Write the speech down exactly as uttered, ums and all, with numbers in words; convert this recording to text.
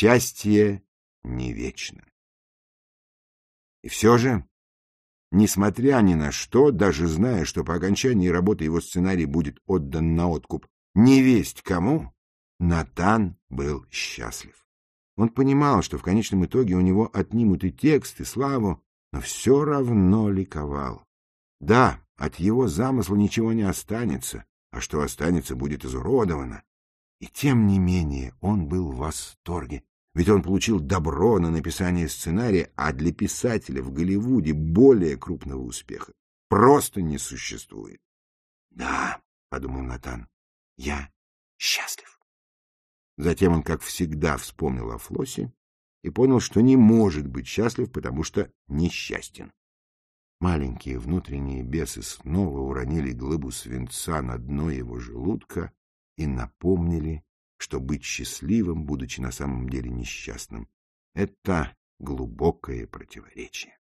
Счастье не вечно. И все же, несмотря ни на что, даже зная, что по окончании работы его сценарий будет отдан на откуп невесть кому, Натан был счастлив. Он понимал, что в конечном итоге у него отнимут и текст, и славу, но все равно ликовал. Да, от его замысла ничего не останется, а что останется, будет изуродовано. И тем не менее он был в восторге, ведь он получил добро на написание сценария, а для писателя в Голливуде более крупного успеха просто не существует. «Да», — подумал Натан, — «я счастлив». Затем он, как всегда, вспомнил о Флоссе и понял, что не может быть счастлив, потому что несчастен. Маленькие внутренние бесы снова уронили глыбу свинца на дно его желудка и напомнили, что быть счастливым, будучи на самом деле несчастным, — это глубокое противоречие.